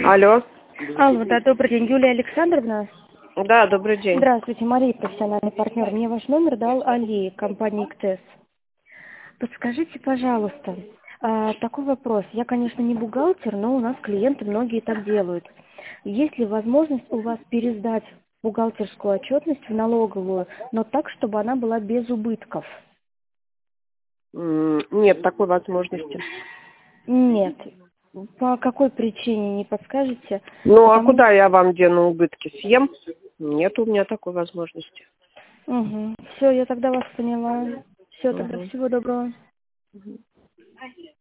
Алло. Алло, да, добрый день, Юлия Александровна. Да, добрый день. Здравствуйте, Мария, профессиональный партнер. Мне ваш номер дал Али, компания «Иктес». Подскажите, пожалуйста, такой вопрос. Я, конечно, не бухгалтер, но у нас клиенты многие так делают. Есть ли возможность у вас пересдать бухгалтерскую отчетность в налоговую, но так, чтобы она была без убытков? Нет такой возможности. Нет. По какой причине, не подскажете? Ну, а куда я вам дену убытки? Съем? Нет у меня такой возможности. Угу. Все, я тогда вас поняла. Все, тогда всего доброго.